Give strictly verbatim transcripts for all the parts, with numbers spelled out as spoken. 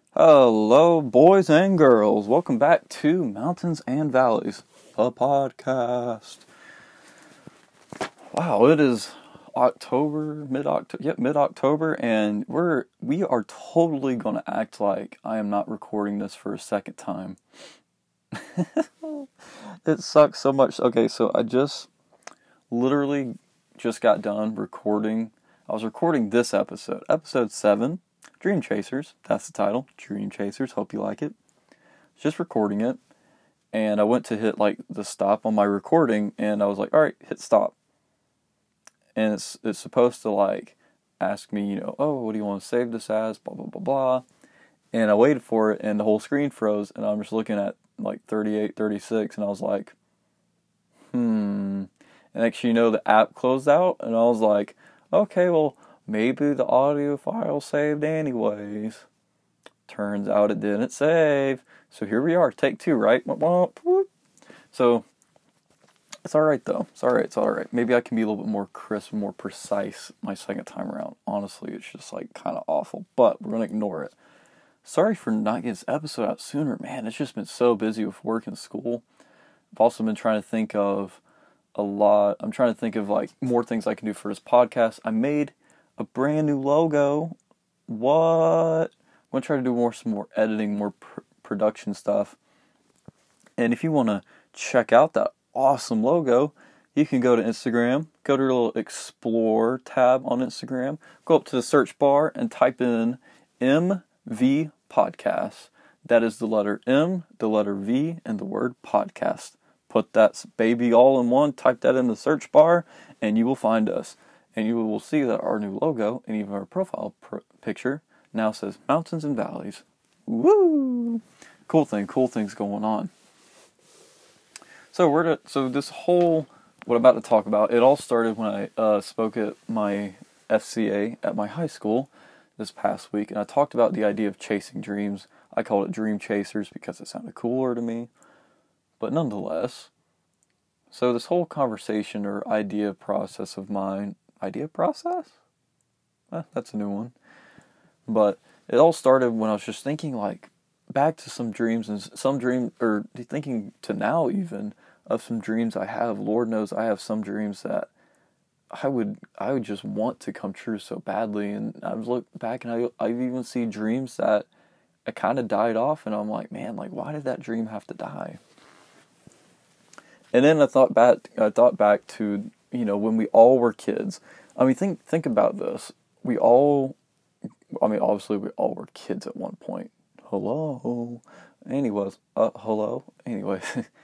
Hello, boys and girls. Welcome back to Mountains and Valleys, the podcast. Wow, it is October, mid-October, yep, mid-October, and we're we are totally gonna act like I am not recording this for a second time. It sucks so much. Okay, so I just literally just got done recording. I was recording this episode, episode seven. Dream Chasers, that's the title. Dream Chasers, hope you like it. Just recording it, and I went to hit like the stop on my recording, and I was like, all right, hit stop. And it's it's supposed to like ask me, you know, oh, what do you want to save this as, blah, blah, blah, blah. And I waited for it, and the whole screen froze, and I'm just looking at like thirty-eight, thirty-six, and I was like, hmm. And next you know, the app closed out, and I was like, okay, well, maybe the audio file saved anyways. Turns out it didn't save. So here we are, take two, right? So, it's alright though. It's alright, it's alright. Maybe I can be a little bit more crisp, more precise my second time around. Honestly, it's just like kind of awful, but we're going to ignore it. Sorry for not getting this episode out sooner. Man, it's just been so busy with work and school. I've also been trying to think of a lot. I'm trying to think of like more things I can do for this podcast. I made a brand new logo. What? I'm going to try to do more, some more editing, more pr- production stuff. And if you want to check out that awesome logo, you can go to Instagram, go to your little Explore tab on Instagram, go up to the search bar and type in M V Podcast. That is the letter M, the letter V, and the word podcast. Put that baby all in one, type that in the search bar, and you will find us. And you will see that our new logo, and even our profile pr- picture, now says Mountains and Valleys. Woo! Cool thing, cool things going on. So we're to, so this whole, what I'm about to talk about, it all started when I uh, spoke at my F C A at my high school this past week, and I talked about the idea of chasing dreams. I called it Dream Chasers because it sounded cooler to me. But nonetheless, so this whole conversation or idea process of mine, idea process? Eh, that's a new one. But it all started when I was just thinking like back to some dreams and some dream, or thinking to now even of some dreams I have. Lord knows I have some dreams that I would I would just want to come true so badly. And I was look back and I I've even seen dreams that I kind of died off, and I'm like, man, like why did that dream have to die? And then I thought back I thought back to, you know, when we all were kids. I mean, think think about this. We all, I mean, obviously we all were kids at one point. Hello. Anyways, uh, hello. Anyways,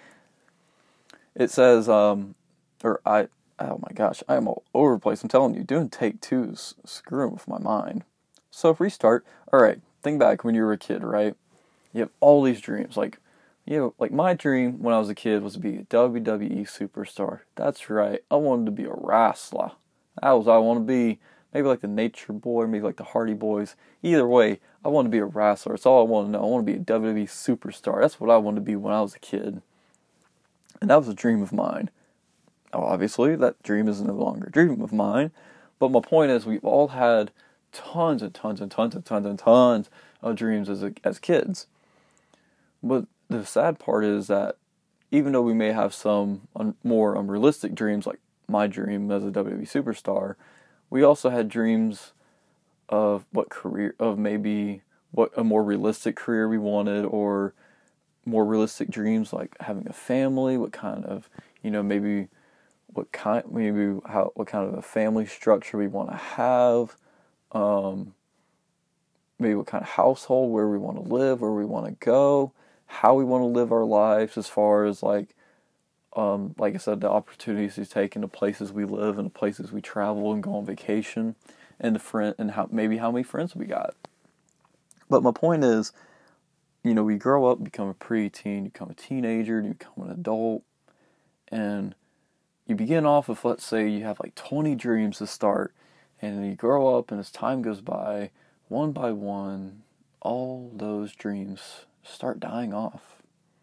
it says, um, or I, oh my gosh, I am all over the place. I'm telling you, doing take twos, screwing with my mind. So if we start, all right, think back when you were a kid, right? You have all these dreams, like, you know, like my dream when I was a kid was to be a W W E superstar. That's right. I wanted to be a wrestler. That was what I want to be. Maybe like the Nature Boy, maybe like the Hardy Boys. Either way, I want to be a wrestler. That's all I want to know. I want to be a W W E superstar. That's what I wanted to be when I was a kid. And that was a dream of mine. Now, obviously, that dream is no longer a dream of mine. But my point is, we've all had tons and tons and tons and tons and tons of dreams as a, as kids. But the sad part is that even though we may have some un- more unrealistic dreams, like my dream as a W W E superstar, we also had dreams of what career, of maybe what a more realistic career we wanted, or more realistic dreams like having a family, what kind of, you know, maybe what kind, maybe how, what kind of a family structure we want to have, um, maybe what kind of household, where we want to live, where we want to go, how we want to live our lives as far as like, um, like I said, the opportunities we take in the places we live and the places we travel and go on vacation, and the friend and how maybe how many friends we got. But my point is, you know, we grow up, become a preteen, you become a teenager, you become an adult, and you begin off with, let's say you have like twenty dreams to start, and then you grow up, and as time goes by, one by one, all those dreams start dying off.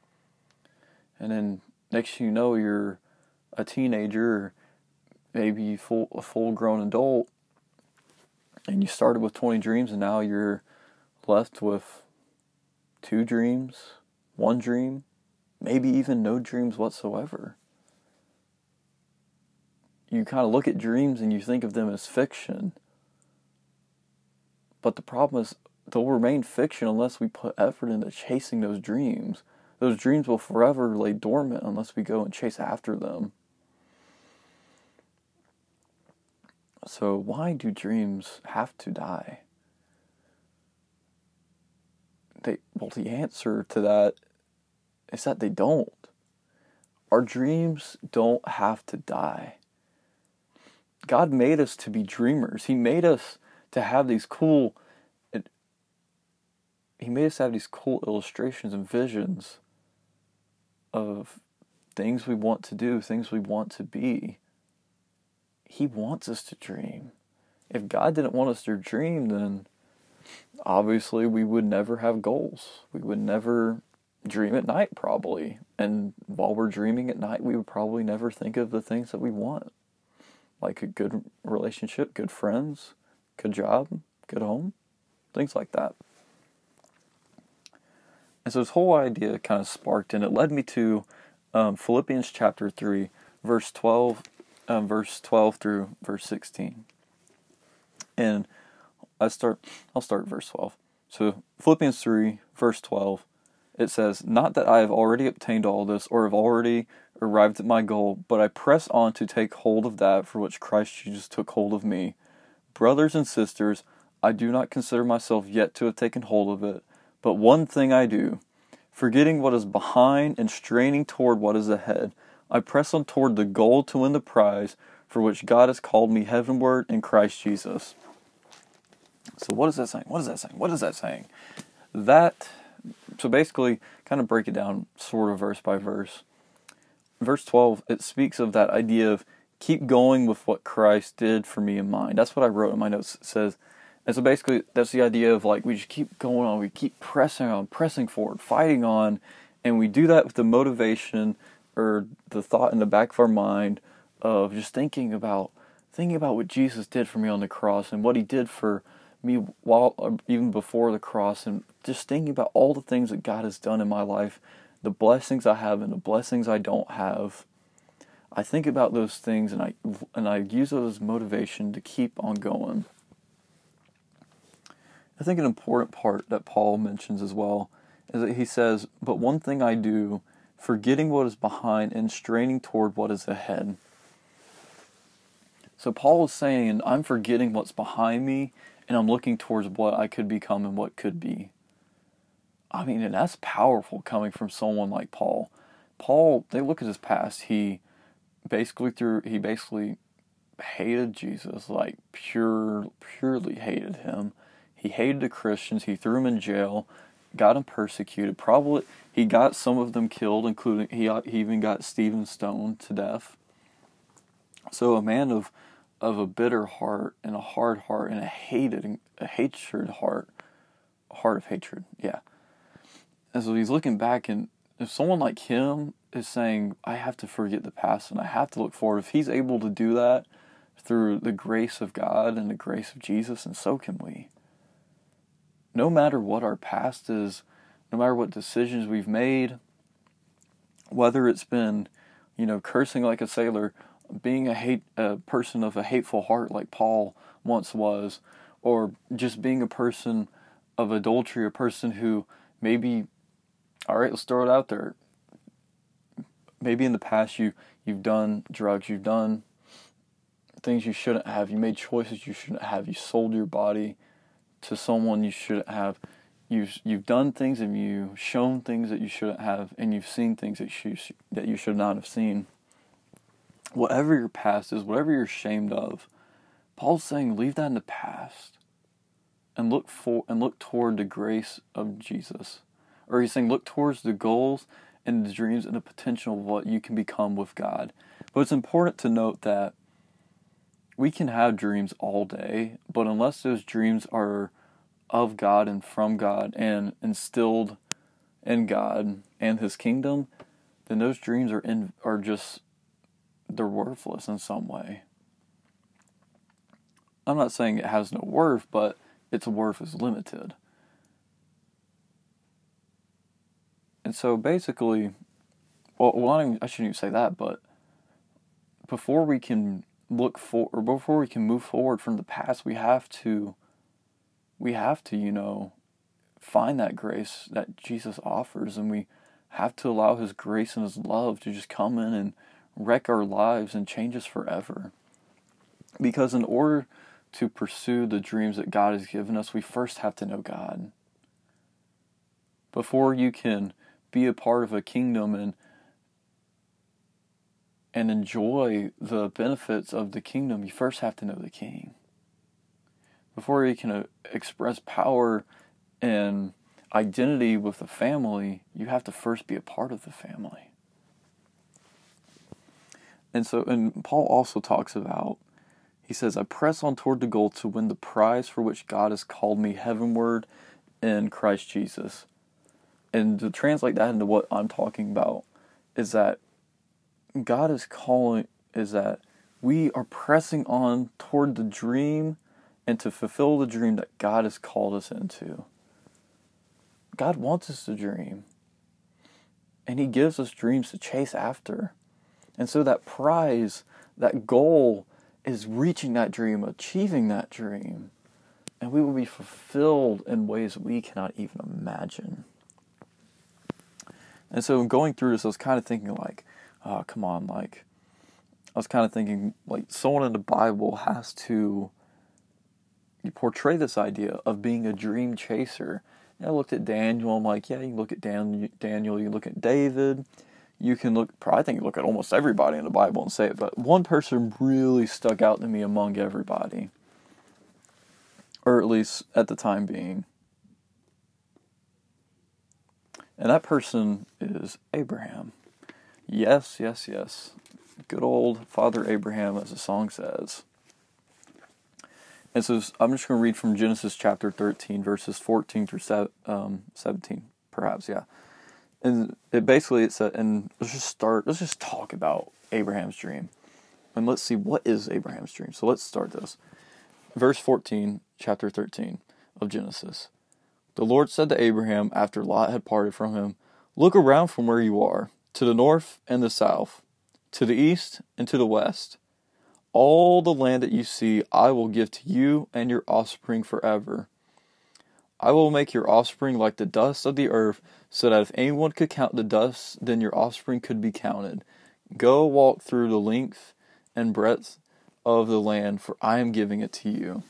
And then next thing you know, you're a teenager, maybe full a full-grown adult, and you started with twenty dreams, and now you're left with two dreams, one dream, maybe even no dreams whatsoever. You kind of look at dreams and you think of them as fiction. But the problem is they'll remain fiction unless we put effort into chasing those dreams. Those dreams will forever lay dormant unless we go and chase after them. So why do dreams have to die? They, well, the answer to that is that they don't. Our dreams don't have to die. God made us to be dreamers. He made us to have these cool, He made us have these cool illustrations and visions of things we want to do, things we want to be. He wants us to dream. If God didn't want us to dream, then obviously we would never have goals. We would never dream at night, probably. And while we're dreaming at night, we would probably never think of the things that we want. Like a good relationship, good friends, good job, good home, things like that. And so this whole idea kind of sparked, and it led me to um, Philippians chapter three, verse twelve, um, verse twelve through verse sixteen. And I start, I'll start verse twelve. So Philippians three, verse twelve, it says, "Not that I have already obtained all this, or have already arrived at my goal, but I press on to take hold of that for which Christ Jesus took hold of me. Brothers and sisters, I do not consider myself yet to have taken hold of it, but one thing I do, forgetting what is behind and straining toward what is ahead, I press on toward the goal to win the prize for which God has called me heavenward in Christ Jesus." So what is that saying? What is that saying? What is that saying? That, so basically, kind of break it down sort of verse by verse. Verse twelve, it speaks of that idea of keep going with what Christ did for me in mind. That's what I wrote in my notes. It says, and so basically, that's the idea of like, we just keep going on, we keep pressing on, pressing forward, fighting on, and we do that with the motivation or the thought in the back of our mind of just thinking about, thinking about what Jesus did for me on the cross and what He did for me while, or even before the cross, and just thinking about all the things that God has done in my life, the blessings I have and the blessings I don't have. I think about those things and I and I use those as motivation to keep on going. I think an important part that Paul mentions as well is that he says, "But one thing I do, forgetting what is behind and straining toward what is ahead." So Paul is saying, I'm forgetting what's behind me and I'm looking towards what I could become and what could be. I mean, and that's powerful coming from someone like Paul. Paul, they look at his past. He basically through he basically hated Jesus, like pure, purely hated him. He hated the Christians. He threw them in jail, got them persecuted. Probably he got some of them killed, including he, he even got Stephen stoned to death. So a man of of a bitter heart and a hard heart and a hated a hatred heart, a heart of hatred. Yeah. And so he's looking back, and if someone like him is saying, I have to forget the past and I have to look forward, if he's able to do that through the grace of God and the grace of Jesus, and so can we. No matter what our past is, no matter what decisions we've made, whether it's been, you know, cursing like a sailor, being a hate a person of a hateful heart like Paul once was, or just being a person of adultery, a person who maybe, all right, let's throw it out there. Maybe in the past you, you've done drugs, you've done things you shouldn't have, you made choices you shouldn't have, you sold your body to someone you shouldn't have. You've you've done things and you've shown things that you shouldn't have, and you've seen things that you that you should not have seen. Whatever your past is, whatever you're ashamed of, Paul's saying leave that in the past and look for and look toward the grace of Jesus. Or he's saying look towards the goals and the dreams and the potential of what you can become with God. But it's important to note that we can have dreams all day, but unless those dreams are of God and from God and instilled in God and His kingdom, then those dreams are in, are just, they're worthless in some way. I'm not saying it has no worth, but its worth is limited. And so basically, well, well I, I shouldn't even say that, but before we can look for, or before we can move forward from the past, we have to, we have to, you know, find that grace that Jesus offers, and we have to allow His grace and His love to just come in and wreck our lives and change us forever. Because in order to pursue the dreams that God has given us, we first have to know God. Before you can be a part of a kingdom and and enjoy the benefits of the kingdom, you first have to know the King. Before you can uh, express power and identity with the family, you have to first be a part of the family. And so, and Paul also talks about, he says, I press on toward the goal to win the prize for which God has called me heavenward in Christ Jesus. And to translate that into what I'm talking about is that God is calling, is that we are pressing on toward the dream and to fulfill the dream that God has called us into. God wants us to dream. And He gives us dreams to chase after. And so that prize, that goal, is reaching that dream, achieving that dream. And we will be fulfilled in ways we cannot even imagine. And so going through this, I was kind of thinking like, oh, come on, like, I was kind of thinking, like, someone in the Bible has to portray this idea of being a dream chaser. And I looked at Daniel, I'm like, yeah, you can look at Dan, Daniel, you can look at David, you can look, I think you look at almost everybody in the Bible and say it, but one person really stuck out to me among everybody. Or at least at the time being. And that person is Abraham. Yes, yes, yes. Good old Father Abraham, as the song says. And so I'm just going to read from Genesis chapter thirteen, verses fourteen through seventeen, perhaps, yeah. And it basically, it's a, and let's just start, let's just talk about Abraham's dream. And let's see, what is Abraham's dream? So let's start this. Verse fourteen, chapter thirteen of Genesis. The Lord said to Abraham, after Lot had parted from him, look around from where you are, to the north and the south, to the east and to the west. All the land that you see I will give to you and your offspring forever. I will make your offspring like the dust of the earth, so that if anyone could count the dust, then your offspring could be counted. Go walk through the length and breadth of the land, for I am giving it to you.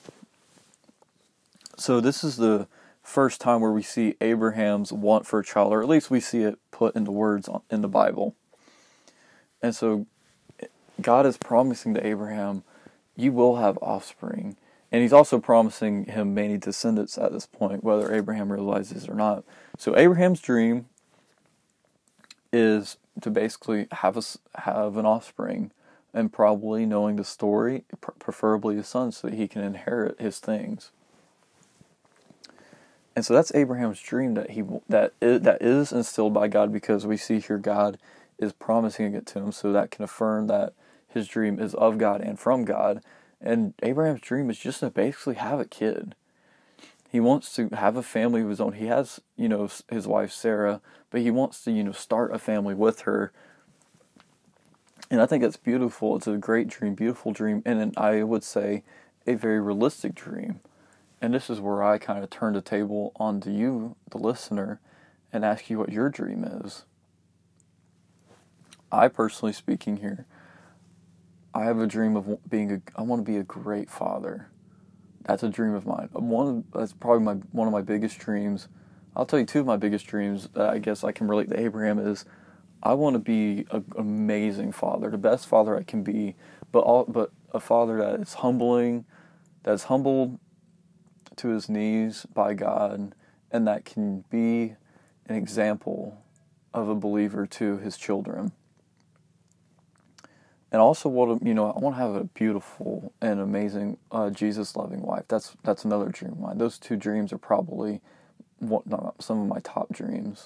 So this is the first time where we see Abraham's want for a child, or at least we see it put into words in the Bible. And so God is promising to Abraham, you will have offspring. And He's also promising him many descendants at this point, whether Abraham realizes it or not. So Abraham's dream is to basically have a, have an offspring, and probably, knowing the story, preferably a son, so that he can inherit his things. And so that's Abraham's dream that he that is, that is instilled by God, because we see here God is promising it to him, so that can affirm that his dream is of God and from God. And Abraham's dream is just to basically have a kid. He wants to have a family of his own. He has, you know, his wife Sarah, but he wants to, you know, start a family with her. And I think that's beautiful. It's a great dream, beautiful dream, and I would say a very realistic dream. And this is where I kind of turn the table onto you, the listener, and ask you what your dream is. I personally speaking here, I have a dream of being a, I want to be a great father. That's a dream of mine. One, that's probably my one of my biggest dreams. I'll tell you two of my biggest dreams that I guess I can relate to Abraham is, I want to be an amazing father, the best father I can be, but all, but a father that is humbling, that's humbled to his knees by God, and that can be an example of a believer to his children. And also, what you know, I want to have a beautiful and amazing uh, Jesus-loving wife. That's that's another dream of mine. Those two dreams are probably one, no, some of my top dreams.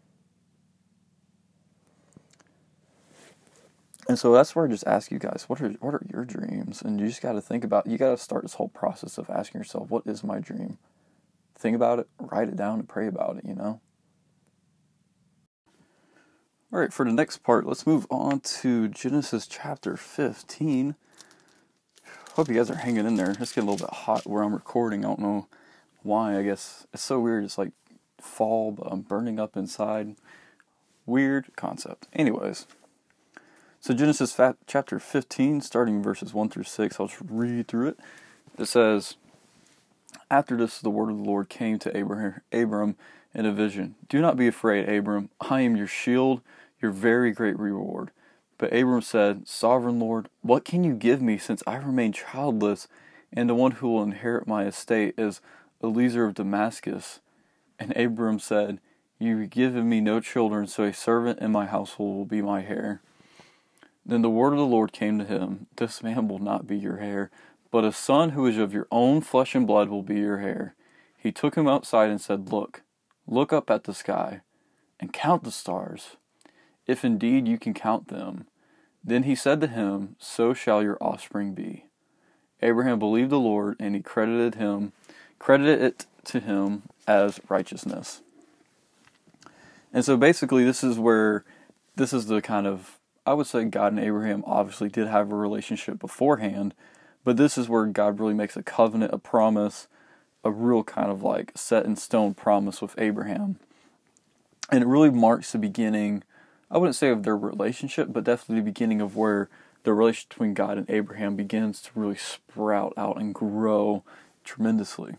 And so that's where I just ask you guys, what are what are your dreams? And you just got to think about, you got to start this whole process of asking yourself, what is my dream? Think about it, write it down, and pray about it, you know? All right, for the next part, let's move on to Genesis chapter fifteen. Hope you guys are hanging in there. It's getting a little bit hot where I'm recording. I don't know why. I guess it's so weird. It's like fall, but I'm burning up inside. Weird concept. Anyways, so Genesis chapter fifteen, starting verses one through six, I'll just read through it. It says, "After this, the word of the Lord came to Abraham, Abram in a vision. 'Do not be afraid, Abram. I am your shield, your very great reward.' But Abram said, 'Sovereign Lord, what can you give me since I remain childless, and the one who will inherit my estate is Eliezer of Damascus?' And Abram said, 'You have given me no children, so a servant in my household will be my heir.' Then the word of the Lord came to him, 'This man will not be your heir, but a son who is of your own flesh and blood will be your heir.' He took him outside and said, 'Look, look up at the sky, and count the stars, if indeed you can count them.' Then he said to him, 'So shall your offspring be.' Abraham believed the Lord, and he credited him, credited it to him as righteousness." And so basically this is where, this is the kind of, I would say God and Abraham obviously did have a relationship beforehand, but this is where God really makes a covenant, a promise, a real kind of like set in stone promise with Abraham. And it really marks the beginning, I wouldn't say of their relationship, but definitely the beginning of where the relationship between God and Abraham begins to really sprout out and grow tremendously.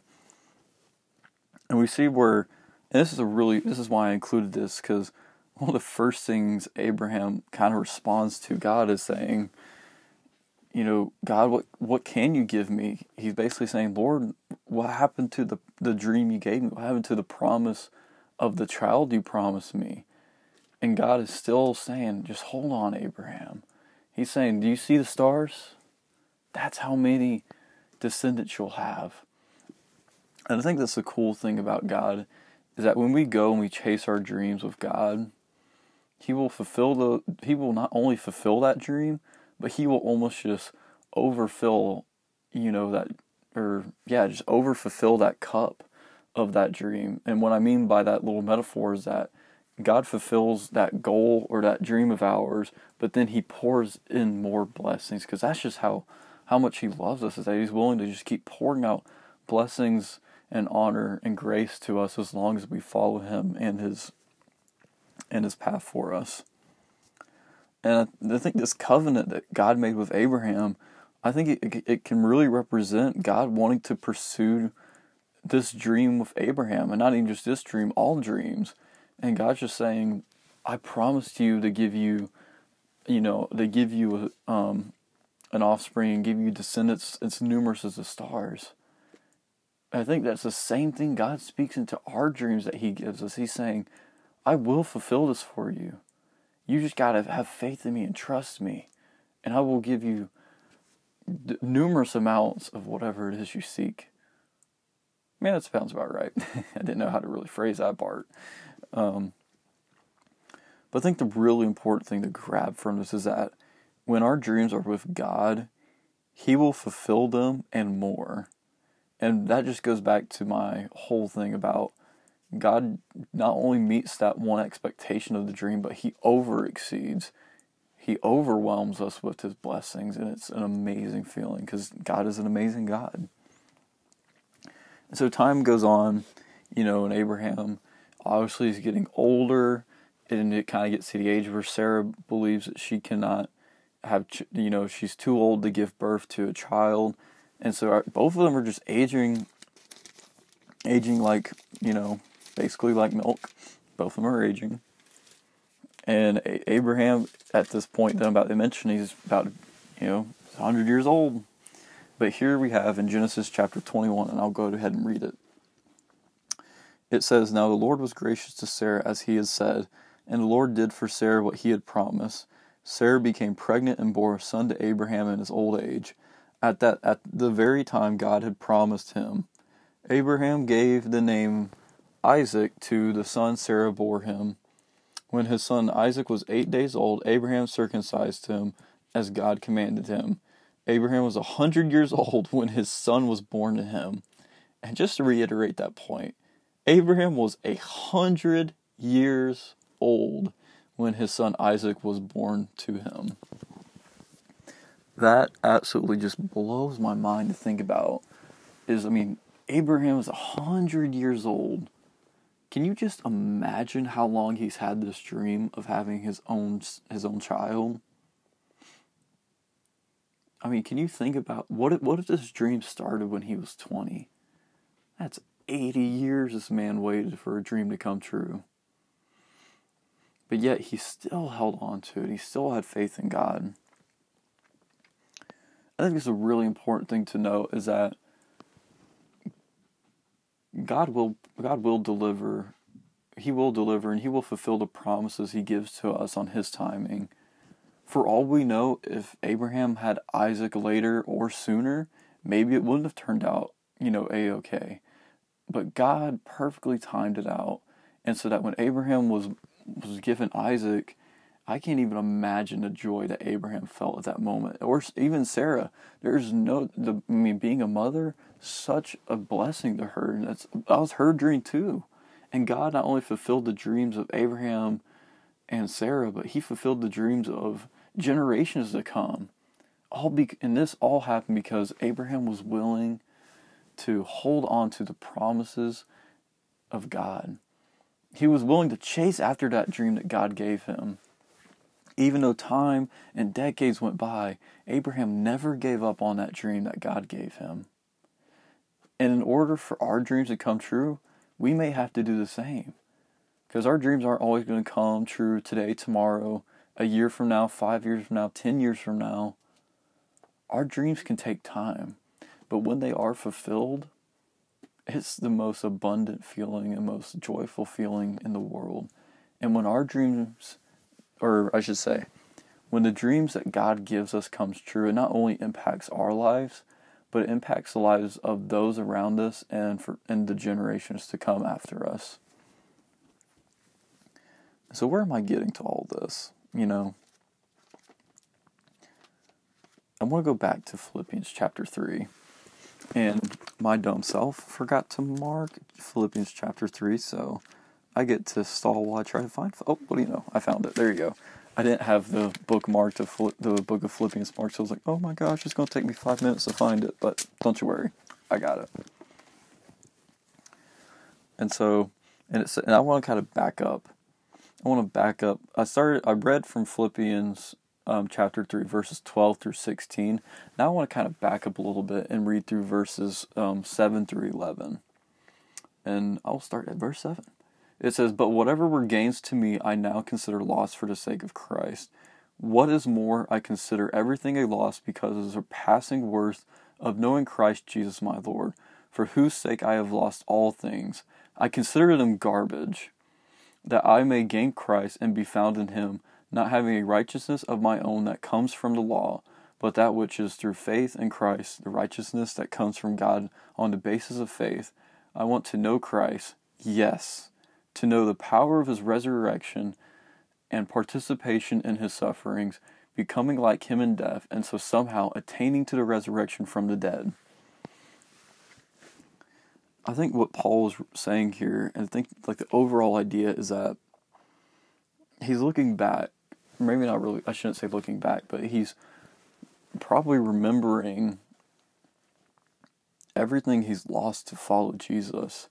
And we see where, and this is a really, this is why I included this, because one of the first things Abraham kind of responds to God is saying, you know, God, what what can you give me? He's basically saying, Lord, what happened to the, the dream you gave me? What happened to the promise of the child you promised me? And God is still saying, just hold on, Abraham. He's saying, do you see the stars? That's how many descendants you'll have. And I think that's the cool thing about God, is that when we go and we chase our dreams with God, He will fulfill the, He will not only fulfill that dream, but He will almost just overfill, you know, that, or yeah, just overfulfill that cup of that dream. And what I mean by that little metaphor is that God fulfills that goal or that dream of ours, but then He pours in more blessings, because that's just how, how much He loves us, is that He's willing to just keep pouring out blessings and honor and grace to us as long as we follow Him and His and His path for us. And I, I think this covenant that God made with Abraham, I think it, it can really represent God wanting to pursue this dream with Abraham, and not even just this dream, all dreams. And God's just saying, I promised you to give you, you know, to give you a, um, an offspring, give you descendants as numerous as the stars. I think that's the same thing God speaks into our dreams that He gives us. He's saying, I will fulfill this for you. You just got to have faith in me and trust me. And I will give you d- numerous amounts of whatever it is you seek. Man, that sounds about right. I didn't know how to really phrase that part. Um, but I think the really important thing to grab from this is that when our dreams are with God, He will fulfill them and more. And that just goes back to my whole thing about God not only meets that one expectation of the dream, but He over exceeds. He overwhelms us with His blessings, and it's an amazing feeling because God is an amazing God. And so time goes on, you know, and Abraham obviously is getting older, and it kind of gets to the age where Sarah believes that she cannot have, you know, she's too old to give birth to a child. And so our, both of them are just aging, aging like, you know, basically like milk. Both of them are aging. And a- Abraham, at this point that I'm about to mention, he's about, you know, one hundred years old. But here we have in Genesis chapter twenty-one, and I'll go ahead and read it. It says, "Now the Lord was gracious to Sarah as He had said, and the Lord did for Sarah what He had promised. Sarah became pregnant and bore a son to Abraham in his old age, at that at the very time God had promised him. Abraham gave the name Isaac to the son Sarah bore him. When his son Isaac was eight days old, Abraham circumcised him as God commanded him. Abraham was a hundred years old when his son was born to him." And just to reiterate that point, Abraham was a hundred years old when his son Isaac was born to him. That absolutely just blows my mind to think about. Is, I mean, Abraham was a hundred years old. Can you just imagine how long he's had this dream of having his own his own child? I mean, can you think about what if, what if this dream started when he was twenty? That's eighty years this man waited for a dream to come true. But yet he still held on to it. He still had faith in God. I think it's a really important thing to note is that God will God will deliver. He will deliver and he will fulfill the promises he gives to us on his timing. For all we know, if Abraham had Isaac later or sooner, maybe it wouldn't have turned out, you know, a-okay. But God perfectly timed it out. And so that when Abraham was was given Isaac, I can't even imagine the joy that Abraham felt at that moment. Or even Sarah. There's no, the, I mean, being a mother, such a blessing to her. And that's, that was her dream too. And God not only fulfilled the dreams of Abraham and Sarah, but he fulfilled the dreams of generations to come. All be, and this all happened because Abraham was willing to hold on to the promises of God. He was willing to chase after that dream that God gave him. Even though time and decades went by, Abraham never gave up on that dream that God gave him. And in order for our dreams to come true, we may have to do the same. Because our dreams aren't always going to come true today, tomorrow, a year from now, five years from now, ten years from now. Our dreams can take time. But when they are fulfilled, it's the most abundant feeling and most joyful feeling in the world. And when our dreams, or I should say, when the dreams that God gives us comes true, it not only impacts our lives, but it impacts the lives of those around us and for and the generations to come after us. So where am I getting to all this? You know, I want to go back to Philippians chapter three. And my dumb self forgot to mark Philippians chapter three, so I get to stall while I try to find... Oh, what do you know? I found it. There you go. I didn't have the book marked, the, the book of Philippians marked, so I was like, oh my gosh, it's going to take me five minutes to find it, but don't you worry. I got it. And so, and, it's, and I want to kind of back up. I want to back up. I started, I read from Philippians Um, chapter three, verses twelve through sixteen. Now I want to kind of back up a little bit and read through verses um, seven through eleven. And I'll start at verse seven. It says, "But whatever were gains to me, I now consider loss for the sake of Christ. What is more, I consider everything a loss because of the surpassing worth of knowing Christ Jesus my Lord, for whose sake I have lost all things. I consider them garbage, that I may gain Christ and be found in him, not having a righteousness of my own that comes from the law, but that which is through faith in Christ, the righteousness that comes from God on the basis of faith. I want to know Christ, yes, to know the power of his resurrection and participation in his sufferings, becoming like him in death, and so somehow attaining to the resurrection from the dead." I think what Paul is saying here, and I think like the overall idea is that he's looking back. Maybe not really, I shouldn't say looking back, but he's probably remembering everything he's lost to follow Jesus.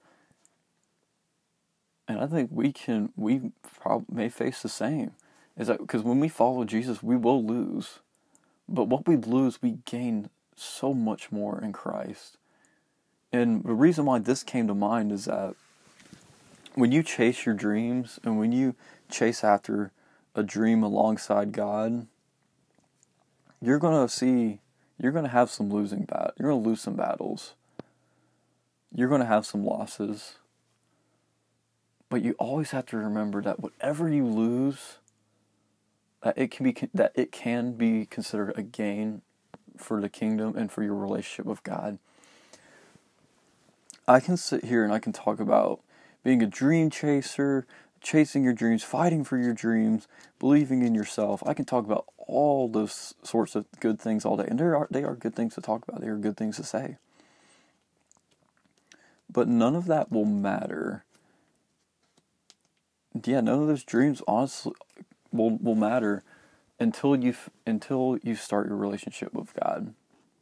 And I think we can, we probably may face the same. Is that because when we follow Jesus, we will lose. But what we lose, we gain so much more in Christ. And the reason why this came to mind is that when you chase your dreams and when you chase after a dream alongside God, you're going to see, you're going to have some losing bat. You're going to lose some battles. You're going to have some losses. But you always have to remember that whatever you lose, that it can be that it can be considered a gain for the kingdom and for your relationship with God. I can sit here and I can talk about being a dream chaser, chasing your dreams, fighting for your dreams, believing in yourself. I can talk about all those sorts of good things all day. And there are, they are good things to talk about. They are good things to say. But none of that will matter. Yeah, none of those dreams, honestly, will will matter until you until you start your relationship with God.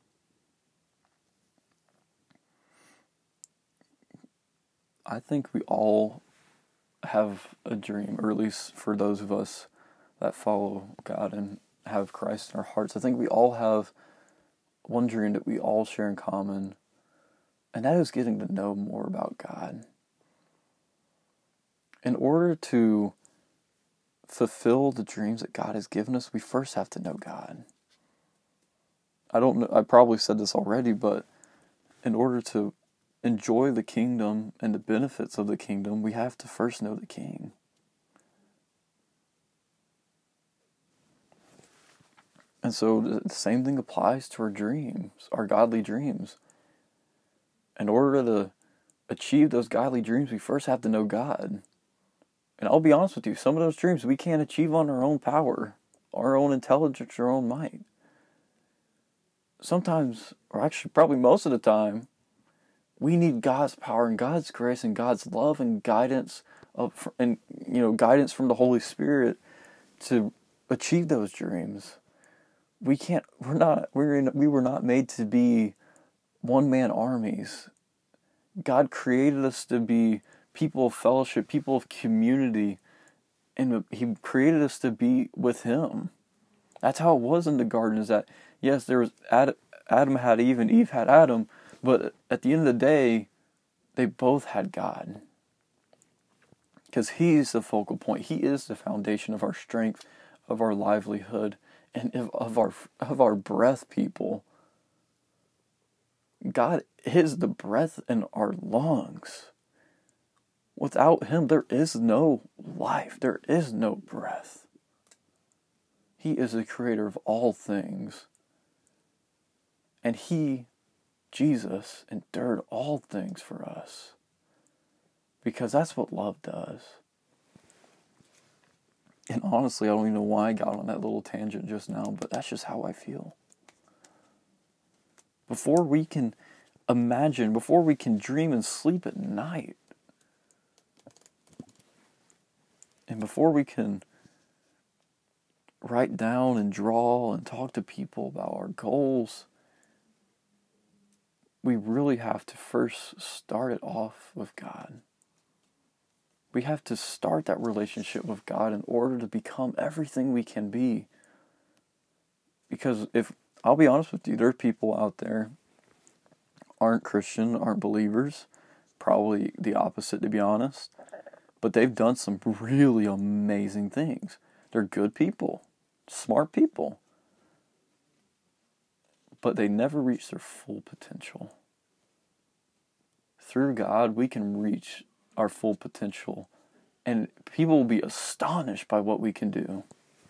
I think we all have a dream, or at least for those of us that follow God and have Christ in our hearts. I think we all have one dream that we all share in common, and that is getting to know more about God. In order to fulfill the dreams that God has given us, we first have to know God. I don't know, I probably said this already, but in order to enjoy the kingdom and the benefits of the kingdom, we have to first know the King. And so the same thing applies to our dreams, our godly dreams. In order to achieve those godly dreams, we first have to know God. And I'll be honest with you, some of those dreams we can't achieve on our own power, our own intelligence, our own might. Sometimes, or actually probably most of the time, we need God's power and God's grace and God's love and guidance of, and you know, guidance from the Holy Spirit to achieve those dreams. We can't. We're not. We're in, we were not made to be one-man armies. God created us to be people of fellowship, people of community, and He created us to be with Him. That's how it was in the garden. Is that yes, there was Adam, Adam had Eve and Eve had Adam. But at the end of the day, they both had God. Because He's the focal point. He is the foundation of our strength, of our livelihood, and of our of our breath, people. God is the breath in our lungs. Without Him, there is no life. There is no breath. He is the creator of all things. And He, Jesus, endured all things for us, because that's what love does. And honestly, I don't even know why I got on that little tangent just now, but that's just how I feel. Before we can imagine, before we can dream and sleep at night, and before we can write down and draw and talk to people about our goals, we really have to first start it off with God. We have to start that relationship with God in order to become everything we can be. Because if, I'll be honest with you, there are people out there aren't Christian, aren't believers, probably the opposite to be honest, but they've done some really amazing things. They're good people, smart people, but they never reach their full potential. Through God, we can reach our full potential, and people will be astonished by what we can do.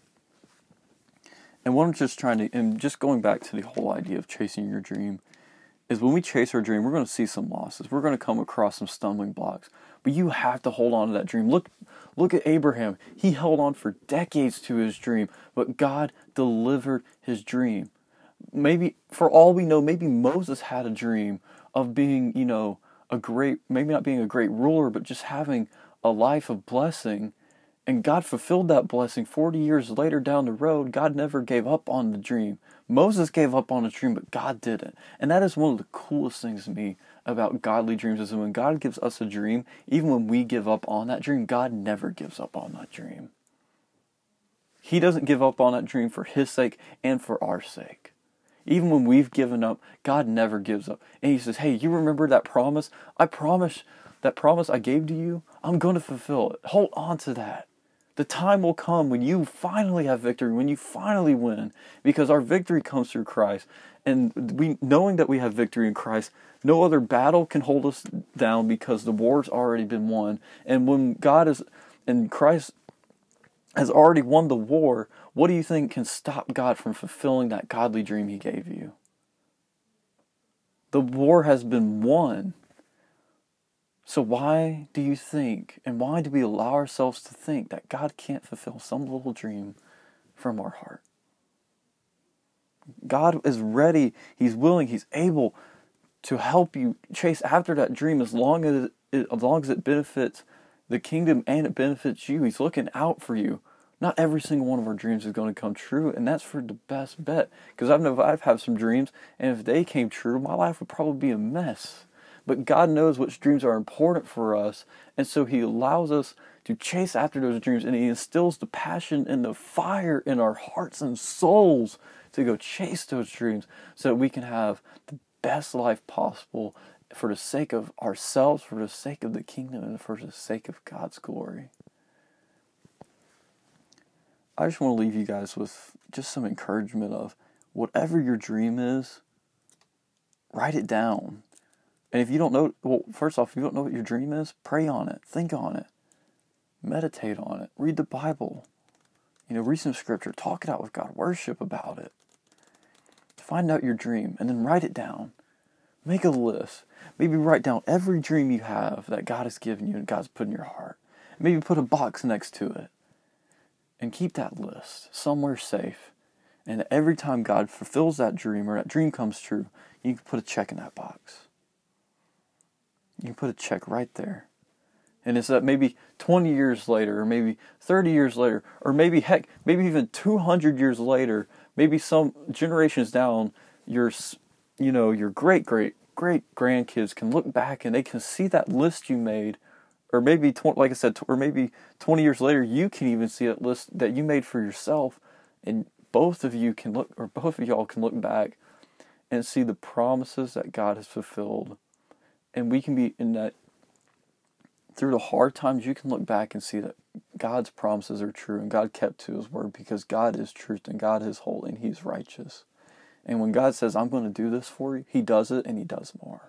And what I'm just trying to, and just going back to the whole idea of chasing your dream, is when we chase our dream, we're going to see some losses. We're going to come across some stumbling blocks. But you have to hold on to that dream. Look, look at Abraham. He held on for decades to his dream, but God delivered his dream. Maybe, for all we know, maybe Moses had a dream of being, you know, a great, maybe not being a great ruler, but just having a life of blessing. And God fulfilled that blessing forty years later down the road. God never gave up on the dream. Moses gave up on the dream, but God didn't. And that is one of the coolest things to me about godly dreams, is when God gives us a dream, even when we give up on that dream, God never gives up on that dream. He doesn't give up on that dream for His sake and for our sake. Even when we've given up, God never gives up. And He says, hey, you remember that promise? I promise, that promise I gave to you, I'm going to fulfill it. Hold on to that. The time will come when you finally have victory, when you finally win, because our victory comes through Christ. And we, knowing that we have victory in Christ, no other battle can hold us down, because the war's already been won. And when God is, and Christ has already won the war, what do you think can stop God from fulfilling that godly dream He gave you? The war has been won. So why do you think, and why do we allow ourselves to think that God can't fulfill some little dream from our heart? God is ready, He's willing, He's able to help you chase after that dream as long as it, as long as it benefits the kingdom and it benefits you. He's looking out for you. Not every single one of our dreams is going to come true, and that's for the best bet. Because I know I've had some dreams, and if they came true, my life would probably be a mess. But God knows which dreams are important for us, and so He allows us to chase after those dreams, and He instills the passion and the fire in our hearts and souls to go chase those dreams so that we can have the best life possible for the sake of ourselves, for the sake of the kingdom, and for the sake of God's glory. I just want to leave you guys with just some encouragement of whatever your dream is, write it down. And if you don't know, well, first off, if you don't know what your dream is, pray on it, think on it, meditate on it, read the Bible, you know, read some scripture, talk it out with God, worship about it. Find out your dream and then write it down. Make a list. Maybe write down every dream you have that God has given you and God's put in your heart. Maybe put a box next to it. And keep that list somewhere safe. And every time God fulfills that dream or that dream comes true, you can put a check in that box. You can put a check right there. And it's that maybe twenty years later, or maybe thirty years later, or maybe, heck, maybe even two hundred years later, maybe some generations down, your, you know, your great, great, great grandkids can look back and they can see that list you made. Or maybe, like I said, or maybe twenty years later, you can even see that list that you made for yourself. And both of you can look, or both of y'all can look back and see the promises that God has fulfilled. And we can be in that, through the hard times, you can look back and see that God's promises are true and God kept to His word because God is truth and God is holy and He's righteous. And when God says, I'm going to do this for you, He does it and He does more.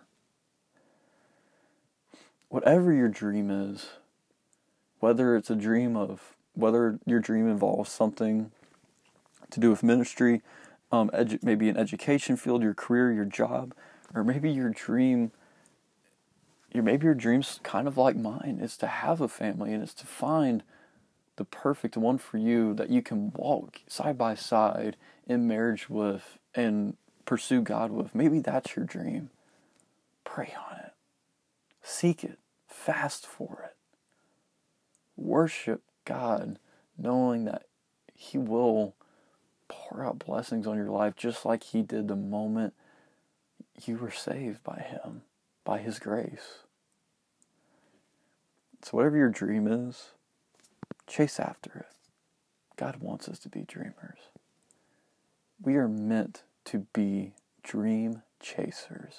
Whatever your dream is, whether it's a dream of, whether your dream involves something to do with ministry, um, edu- maybe an education field, your career, your job, or maybe your dream, your maybe your dream's kind of like mine, is to have a family and it's to find the perfect one for you that you can walk side by side in marriage with and pursue God with. Maybe that's your dream. Pray on it. Seek it. Fast for it. Worship God, knowing that He will pour out blessings on your life just like He did the moment you were saved by Him, by His grace. So whatever your dream is, chase after it. God wants us to be dreamers. We are meant to be dream chasers.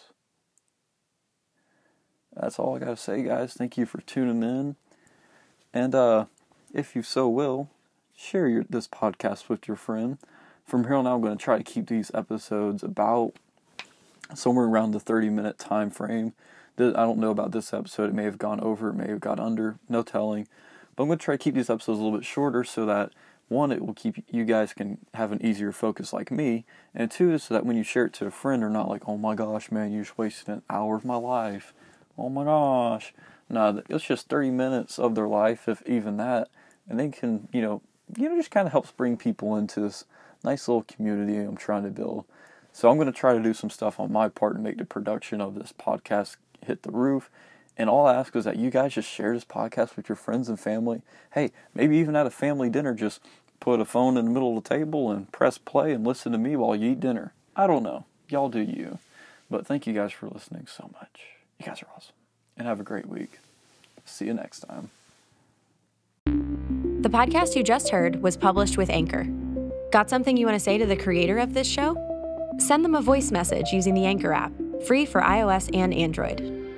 That's all I got to say, guys. Thank you for tuning in. And uh, if you so will, share your, this podcast with your friend. From here on out, I'm going to try to keep these episodes about somewhere around the thirty-minute time frame. I don't know about this episode. It may have gone over. It may have gone under. No telling. But I'm going to try to keep these episodes a little bit shorter so that, one, it will keep you guys can have an easier focus like me. And two, is so that when you share it to a friend, they're not like, oh my gosh, man, you just wasted an hour of my life. Oh my gosh. No, it's just thirty minutes of their life, if even that. And they can, you know, you know, just kind of helps bring people into this nice little community I'm trying to build. So I'm going to try to do some stuff on my part to make the production of this podcast hit the roof. And all I ask is that you guys just share this podcast with your friends and family. Hey, maybe even at a family dinner, just put a phone in the middle of the table and press play and listen to me while you eat dinner. I don't know. Y'all do you. But thank you guys for listening so much. You guys are awesome. And have a great week. See you next time. The podcast you just heard was published with Anchor. Got something you want to say to the creator of this show? Send them a voice message using the Anchor app, free for iOS and Android.